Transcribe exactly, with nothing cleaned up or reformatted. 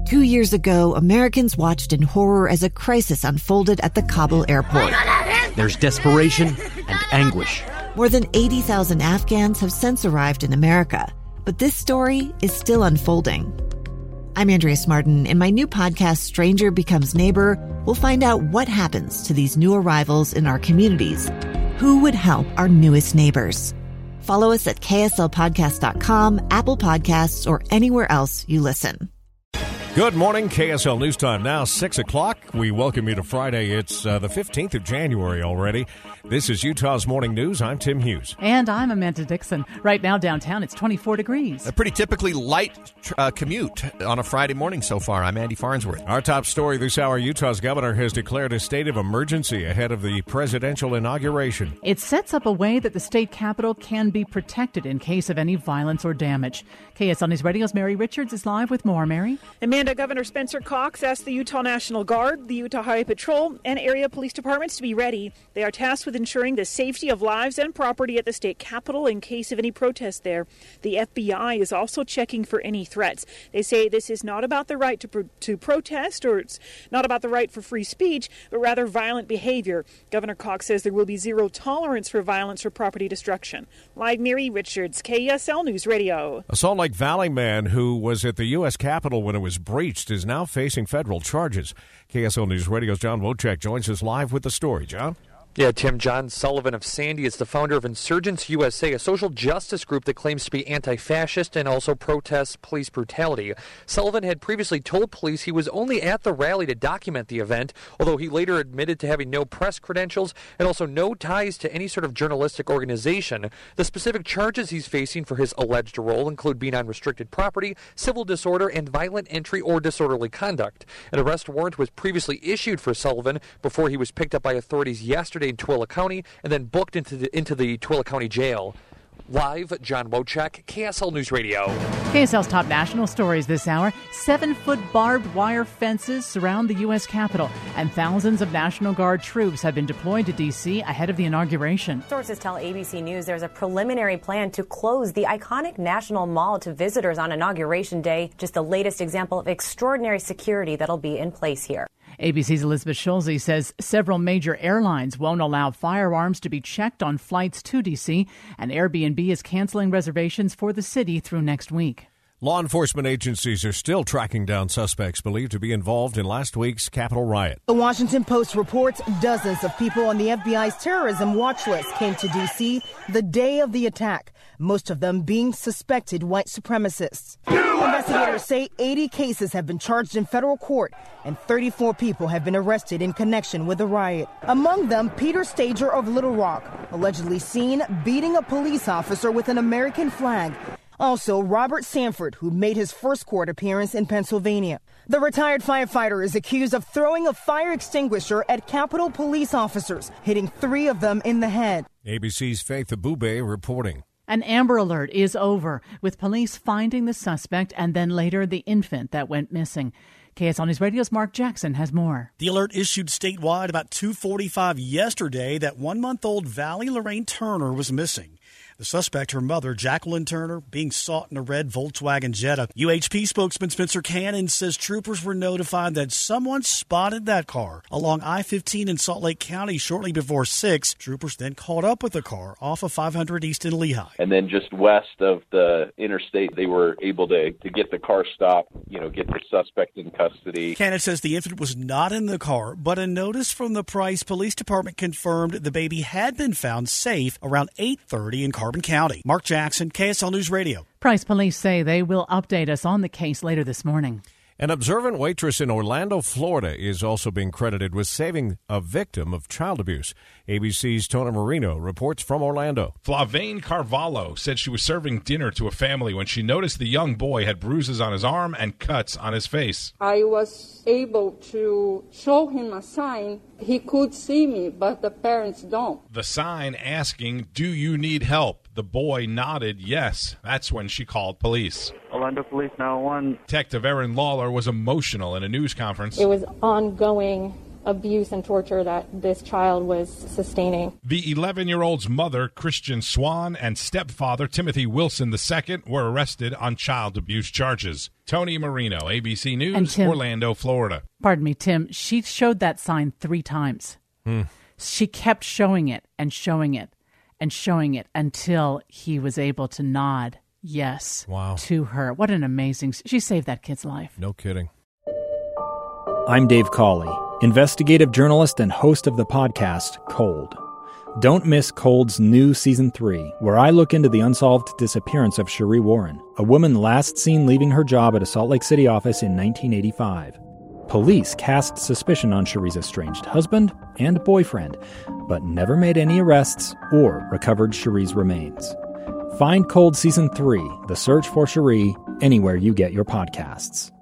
Two years ago, Americans watched in horror as a crisis unfolded at the Kabul airport. There's desperation and anguish. More than eighty thousand Afghans have since arrived in America, but this story is still unfolding. I'm Andrea Martin. In my new podcast, Stranger Becomes Neighbor, we'll find out what happens to these new arrivals in our communities. Who would help our newest neighbors? Follow us at K S L podcast dot com, Apple Podcasts, or anywhere else you listen. Good morning, K S L News Time now, six o'clock. We welcome you to Friday. It's uh, the fifteenth of January already. This is Utah's Morning News. I'm Tim Hughes. And I'm Amanda Dixon. Right now downtown, it's twenty-four degrees. A pretty typically light uh, commute on a Friday morning so far. I'm Andy Farnsworth. Our top story this hour, Utah's governor has declared a state of emergency ahead of the presidential inauguration. It sets up a way that the state capitol can be protected in case of any violence or damage. K S L News Radio's Mary Richards is live with more. Mary? Amanda, Governor Spencer Cox asked the Utah National Guard, the Utah Highway Patrol, and area police departments to be ready. They are tasked with ensuring the safety of lives and property at the state capitol in case of any protest there. The F B I is also checking for any threats. They say this is not about the right to pro- to protest, or it's not about the right for free speech, but rather violent behavior. Governor Cox says there will be zero tolerance for violence or property destruction. Live, Mary Richards, K S L News Radio. A Salt Lake Valley man who was at the U S Capitol when it was breached is now facing federal charges. K S L News Radio's John Wojcik joins us live with the story. John? Yeah, Tim, John Sullivan of Sandy is the founder of Insurgents U S A, a social justice group that claims to be anti-fascist and also protests police brutality. Sullivan had previously told police he was only at the rally to document the event, although he later admitted to having no press credentials and also no ties to any sort of journalistic organization. The specific charges he's facing for his alleged role include being on restricted property, civil disorder, and violent entry or disorderly conduct. An arrest warrant was previously issued for Sullivan before he was picked up by authorities yesterday in Twilla County and then booked into the into the Twilla County Jail. Live, John Wojcik, K S L News Radio. K S L's top national stories this hour. Seven-foot barbed wire fences surround the U S Capitol, and thousands of National Guard troops have been deployed to D C ahead of the inauguration. Sources tell A B C News there's a preliminary plan to close the iconic National Mall to visitors on Inauguration Day. Just the latest example of extraordinary security that'll be in place here. A B C's Elizabeth Schulze says several major airlines won't allow firearms to be checked on flights to D C, and Airbnb is canceling reservations for the city through next week. Law enforcement agencies are still tracking down suspects believed to be involved in last week's Capitol riot. The Washington Post reports dozens of people on the F B I's terrorism watch list came to D C the day of the attack, most of them being suspected white supremacists. Investigators say eighty cases have been charged in federal court and thirty-four people have been arrested in connection with the riot. Among them, Peter Stager of Little Rock, allegedly seen beating a police officer with an American flag. Also, Robert Sanford, who made his first court appearance in Pennsylvania. The retired firefighter is accused of throwing a fire extinguisher at Capitol police officers, hitting three of them in the head. A B C's Faith Abube reporting. An Amber Alert is over, with police finding the suspect and then later the infant that went missing. K S L News Radio's Mark Jackson has more. The alert issued statewide about two forty-five yesterday that one-month-old Valley Lorraine Turner was missing. The suspect, her mother, Jacqueline Turner, being sought in a red Volkswagen Jetta. U H P spokesman Spencer Cannon says troopers were notified that someone spotted that car along I fifteen in Salt Lake County shortly before six. Troopers then caught up with the car off of five hundred East in Lehigh. And then just west of the interstate, they were able to, to get the car stopped, you know, get the suspect in custody. Cannon says the infant was not in the car, but a notice from the Price Police Department confirmed the baby had been found safe around eight thirty in Carbon County. Mark Jackson, K S L News Radio. Price Police say they will update us on the case later this morning. An observant waitress in Orlando, Florida, is also being credited with saving a victim of child abuse. A B C's Tona Marino reports from Orlando. Flavane Carvalho said she was serving dinner to a family when she noticed the young boy had bruises on his arm and cuts on his face. I was able to show him a sign. He could see me, but the parents don't. The sign asking, "Do you need help?" The boy nodded yes. That's when she called police. Orlando Police nine one one. Detective Erin Lawler was emotional in a news conference. It was ongoing abuse and torture that this child was sustaining. The eleven-year-old's mother, Christian Swan, and stepfather, Timothy Wilson the Second, were arrested on child abuse charges. Tony Marino, A B C News, Tim, Orlando, Florida. Pardon me, Tim. She showed that sign three times. Hmm. She kept showing it and showing it and showing it until he was able to nod yes wow. to her. What an amazing... She saved that kid's life. No kidding. I'm Dave Cawley, investigative journalist and host of the podcast Cold. Don't miss Cold's new Season three, where I look into the unsolved disappearance of Cherie Warren, a woman last seen leaving her job at a Salt Lake City office in nineteen eighty-five. Police cast suspicion on Cherie's estranged husband and boyfriend, but never made any arrests or recovered Cherie's remains. Find Cold Season three, The Search for Cherie, anywhere you get your podcasts.